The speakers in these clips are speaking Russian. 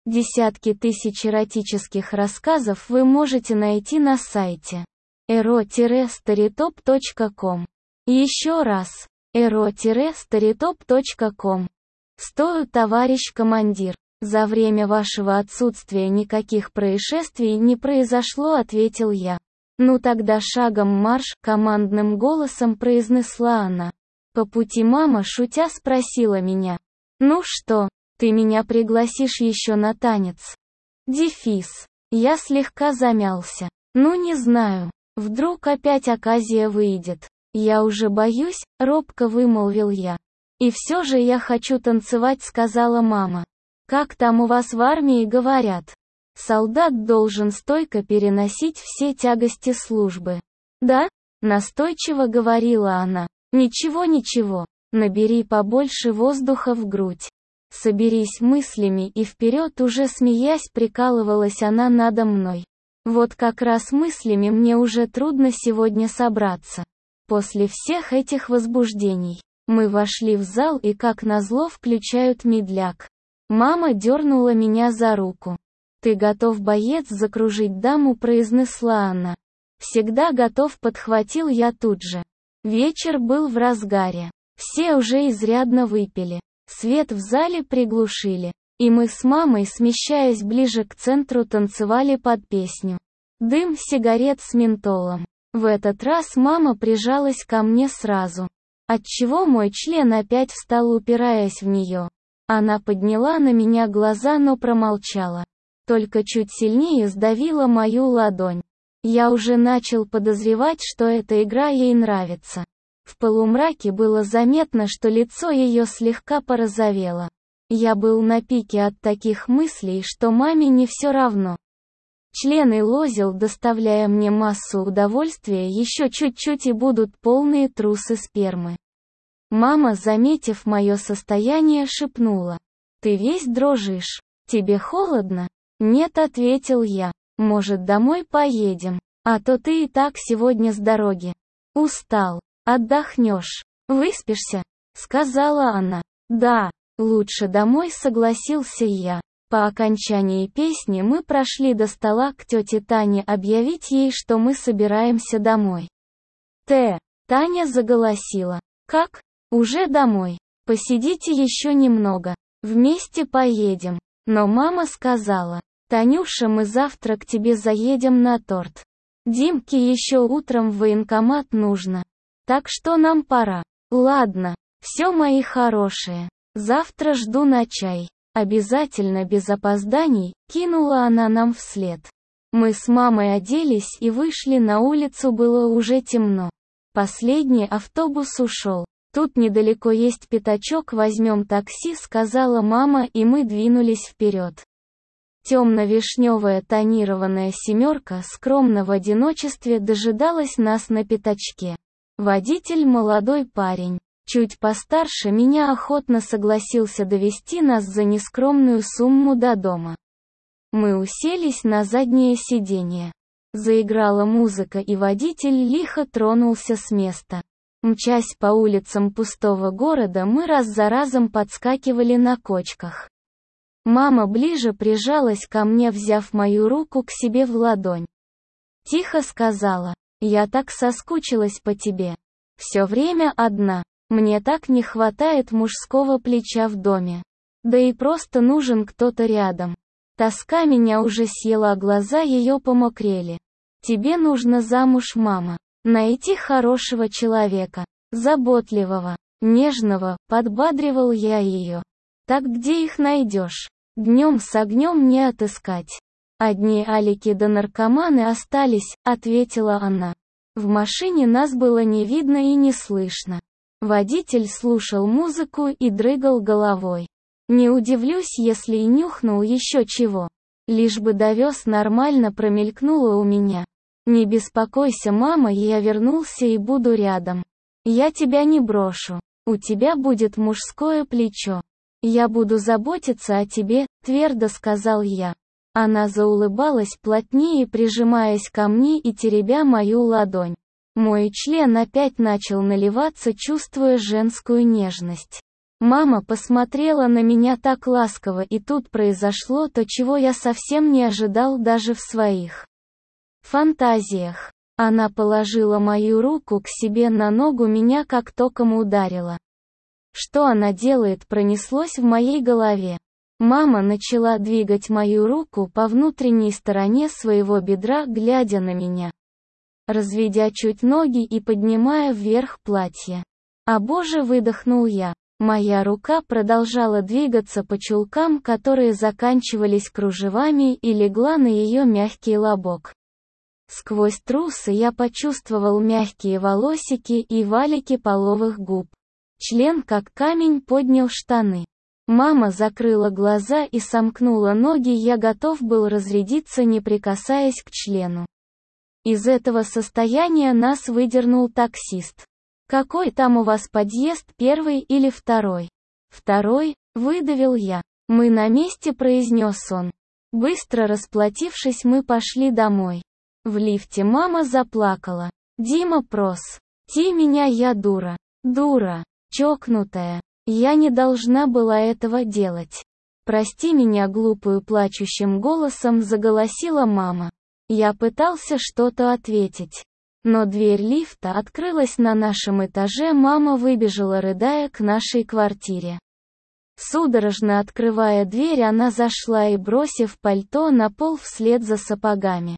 Десятки тысяч эротических рассказов вы можете найти на сайте ero-storytop.com. Еще раз, ero-storytop.com. Стою, товарищ командир. За время вашего отсутствия никаких происшествий не произошло, ответил я. Ну тогда шагом марш, командным голосом произнесла она. По пути мама, шутя, спросила меня. Ну что, ты меня пригласишь еще на танец? Дефис. Я слегка замялся. Ну не знаю. Вдруг опять оказия выйдет. Я уже боюсь, робко вымолвил я. И все же я хочу танцевать, сказала мама. Как там у вас в армии говорят? Солдат должен стойко переносить все тягости службы. Да? Настойчиво говорила она. Ничего, набери побольше воздуха в грудь. Соберись мыслями и вперед, уже смеясь прикалывалась она надо мной. Вот как раз мыслями мне уже трудно сегодня собраться. После всех этих возбуждений. Мы вошли в зал и как назло включают медляк. Мама дернула меня за руку. «Ты готов, боец, закружить даму?» произнесла она. «Всегда готов», подхватил я тут же. Вечер был в разгаре. Все уже изрядно выпили. Свет в зале приглушили. И мы с мамой, смещаясь ближе к центру, танцевали под песню. Дым сигарет с ментолом. В этот раз мама прижалась ко мне сразу. Отчего мой член опять встал, упираясь в нее. Она подняла на меня глаза, но промолчала. Только чуть сильнее сдавила мою ладонь. Я уже начал подозревать, что эта игра ей нравится. В полумраке было заметно, что лицо ее слегка порозовело. Я был на пике от таких мыслей, что маме не все равно. Член и лозил, доставляя мне массу удовольствия, еще чуть-чуть и будут полные трусы спермы. Мама, заметив мое состояние, шепнула. «Ты весь дрожишь. Тебе холодно?» «Нет», ответил я. «Может, домой поедем? А то ты и так сегодня с дороги. Устал. Отдохнешь. Выспишься?» сказала она. «Да, лучше домой», согласился я. По окончании песни мы прошли до стола к тете Тане объявить ей, что мы собираемся домой. Таня заголосила. «Как? Уже домой? Посидите еще немного. Вместе поедем». Но мама сказала. «Танюша, мы завтра к тебе заедем на торт. Димке еще утром в военкомат нужно. Так что нам пора». «Ладно, все, мои хорошие. Завтра жду на чай. Обязательно, без опозданий», кинула она нам вслед. Мы с мамой оделись и вышли на улицу, было уже темно. Последний автобус ушел. «Тут недалеко есть пятачок, возьмем такси», сказала мама, и мы двинулись вперед. Темно-вишневая тонированная семерка скромно в одиночестве дожидалась нас на пятачке. Водитель, молодой парень, чуть постарше меня, охотно согласился довести нас за нескромную сумму до дома. Мы уселись на заднее сиденье. Заиграла музыка, и водитель лихо тронулся с места. Мчась по улицам пустого города, мы раз за разом подскакивали на кочках. Мама ближе прижалась ко мне, взяв мою руку к себе в ладонь. Тихо сказала: «Я так соскучилась по тебе. Все время одна. Мне так не хватает мужского плеча в доме. Да и просто нужен кто-то рядом. Тоска меня уже съела», глаза ее помокрели. «Тебе нужно замуж, мама. Найти хорошего человека, заботливого, нежного», подбадривал я ее. «Так где их найдешь? Днем с огнем не отыскать. Одни алики да наркоманы остались», ответила она. В машине нас было не видно и не слышно. Водитель слушал музыку и дрыгал головой. Не удивлюсь, если и нюхнул еще чего. Лишь бы довез нормально, промелькнуло у меня. «Не беспокойся, мама, я вернулся и буду рядом. Я тебя не брошу. У тебя будет мужское плечо. Я буду заботиться о тебе», твердо сказал я. Она заулыбалась плотнее, прижимаясь ко мне и теребя мою ладонь. Мой член опять начал наливаться, чувствуя женскую нежность. Мама посмотрела на меня так ласково, и тут произошло то, чего я совсем не ожидал даже в своих фантазиях. Она положила мою руку к себе на ногу, меня как током ударила. Что она делает, пронеслось в моей голове. Мама начала двигать мою руку по внутренней стороне своего бедра, глядя на меня, разведя чуть ноги и поднимая вверх платье. «А боже!» — выдохнул я. Моя рука продолжала двигаться по чулкам, которые заканчивались кружевами, и легла на ее мягкий лобок. Сквозь трусы я почувствовал мягкие волосики и валики половых губ. Член как камень поднял штаны. Мама закрыла глаза и сомкнула ноги, я готов был разрядиться, не прикасаясь к члену. Из этого состояния нас выдернул таксист. «Какой там у вас подъезд, первый или второй?» «Второй», — выдавил я. «Мы на месте», — произнес он. Быстро расплатившись, мы пошли домой. В лифте мама заплакала. «Дима, прости меня, я дура. Дура. Чокнутая. Я не должна была этого делать. Прости меня», — глупую плачущим голосом заголосила мама. Я пытался что-то ответить. Но дверь лифта открылась на нашем этаже, мама выбежала, рыдая, к нашей квартире. Судорожно открывая дверь, она зашла и, бросив пальто на пол вслед за сапогами,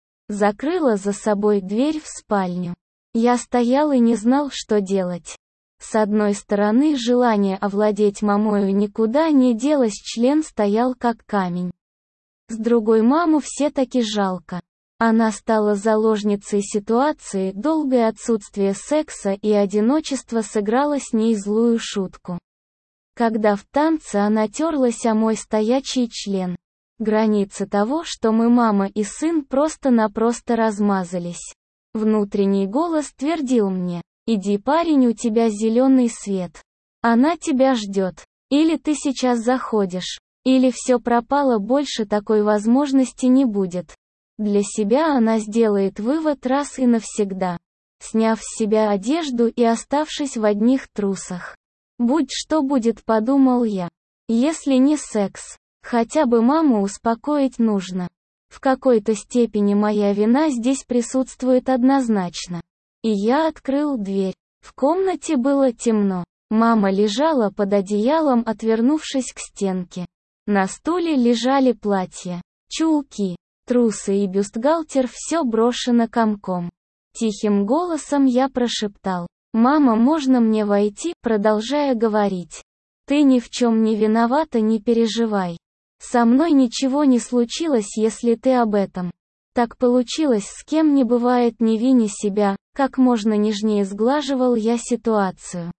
закрыла за собой дверь в спальню. Я стоял и не знал, что делать. С одной стороны, желание овладеть мамою никуда не делось, член стоял как камень. С другой, маму все-таки жалко. Она стала заложницей ситуации, долгое отсутствие секса и одиночество сыграло с ней злую шутку. Когда в танце она терлась о мой стоячий член. Границы того, что мы мама и сын, просто-напросто размазались. Внутренний голос твердил мне: «Иди, парень, у тебя зеленый свет. Она тебя ждет. Или ты сейчас заходишь, или все пропало, больше такой возможности не будет». Для себя она сделает вывод раз и навсегда, сняв с себя одежду и оставшись в одних трусах. «Будь что будет», — подумал я. Если не секс, хотя бы маму успокоить нужно. В какой-то степени моя вина здесь присутствует однозначно. И я открыл дверь. В комнате было темно. Мама лежала под одеялом, отвернувшись к стенке. На стуле лежали платья, чулки, трусы и бюстгальтер, все брошено комком. Тихим голосом я прошептал: «Мама, можно мне войти?» Продолжая говорить: «Ты ни в чем не виновата, не переживай. Со мной ничего не случилось, если ты об этом. Так получилось, с кем не бывает, не вини себя». Как можно нежнее сглаживал я ситуацию.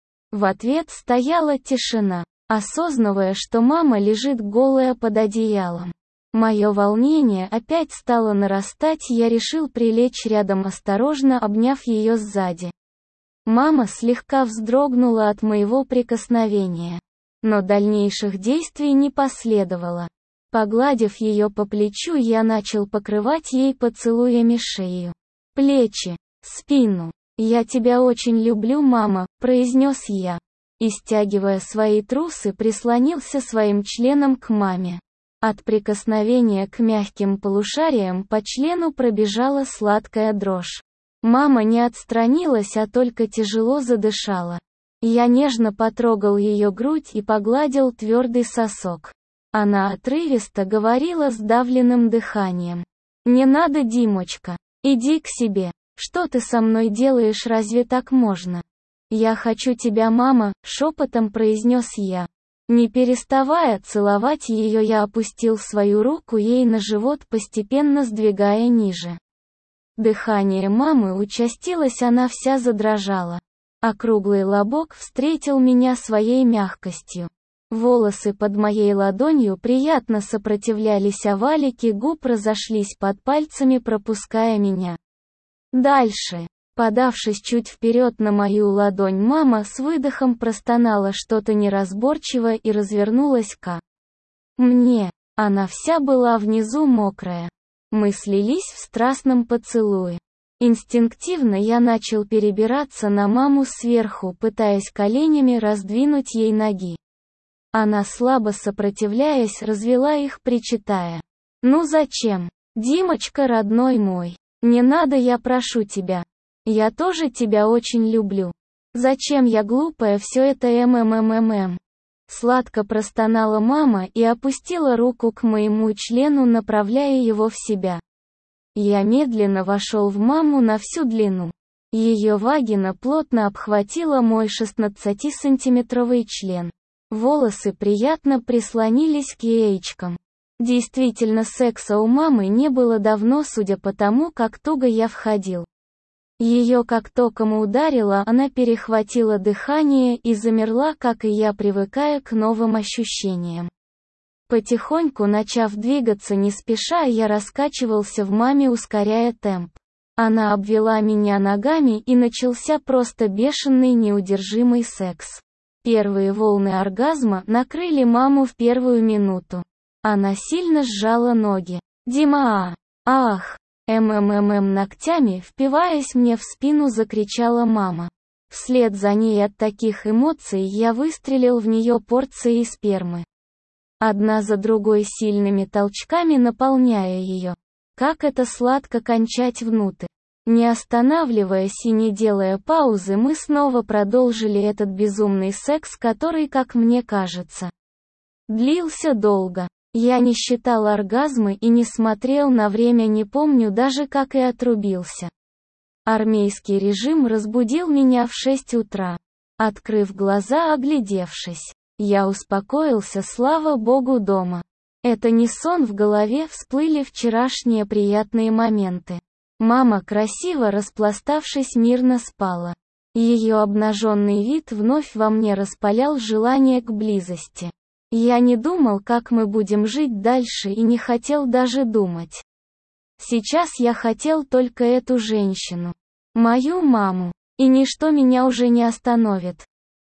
В ответ стояла тишина, осознавая, что мама лежит голая под одеялом. Мое волнение опять стало нарастать, я решил прилечь рядом, осторожно обняв ее сзади. Мама слегка вздрогнула от моего прикосновения, но дальнейших действий не последовало. Погладив ее по плечу, я начал покрывать ей поцелуями шею, плечи, спину. «Я тебя очень люблю, мама», — произнес я. И, стягивая свои трусы, прислонился своим членом к маме. От прикосновения к мягким полушариям по члену пробежала сладкая дрожь. Мама не отстранилась, а только тяжело задышала. Я нежно потрогал ее грудь и погладил твердый сосок. Она отрывисто говорила сдавленным дыханием: «Не надо, Димочка. Иди к себе. Что ты со мной делаешь, разве так можно?» «Я хочу тебя, мама», — шепотом произнес я. Не переставая целовать ее, я опустил свою руку ей на живот, постепенно сдвигая ниже. Дыхание мамы участилось, она вся задрожала. Округлый лобок встретил меня своей мягкостью. Волосы под моей ладонью приятно сопротивлялись, а валики губ разошлись под пальцами, пропуская меня дальше. Подавшись чуть вперед на мою ладонь, мама с выдохом простонала что-то неразборчивое и развернулась ко мне. Она вся была внизу мокрая. Мы слились в страстном поцелуе. Инстинктивно я начал перебираться на маму сверху, пытаясь коленями раздвинуть ей ноги. Она, слабо сопротивляясь, развела их, причитая: «Ну зачем? Димочка, родной мой. Не надо, я прошу тебя. Я тоже тебя очень люблю. Зачем я глупая все это ММММ?» Сладко простонала мама и опустила руку к моему члену, направляя его в себя. Я медленно вошел в маму на всю длину. Ее вагина плотно обхватила мой 16-сантиметровый член. Волосы приятно прислонились к яичкам. Действительно, секса у мамы не было давно, судя по тому, как туго я входил. Ее как током ударило, она перехватила дыхание и замерла, как и я, привыкая к новым ощущениям. Потихоньку начав двигаться не спеша, я раскачивался в маме, ускоряя темп. Она обвела меня ногами, и начался просто бешеный неудержимый секс. Первые волны оргазма накрыли маму в первую минуту. Она сильно сжала ноги. «Дима, ах!» ногтями, впиваясь мне в спину, закричала мама. Вслед за ней от таких эмоций я выстрелил в нее порцией спермы. Одна за другой, сильными толчками наполняя ее. Как это сладко кончать внутрь. Не останавливаясь и не делая паузы, мы снова продолжили этот безумный секс, который, как мне кажется, длился долго. Я не считал оргазмы и не смотрел на время, не помню даже, как и отрубился. Армейский режим разбудил меня в 6 утра. Открыв глаза, оглядевшись, я успокоился, слава богу, дома. Это не сон, в голове всплыли вчерашние приятные моменты. Мама, красиво распластавшись, мирно спала. Ее обнаженный вид вновь во мне распалял желание к близости. Я не думал, как мы будем жить дальше, и не хотел даже думать. Сейчас я хотел только эту женщину. Мою маму. И ничто меня уже не остановит.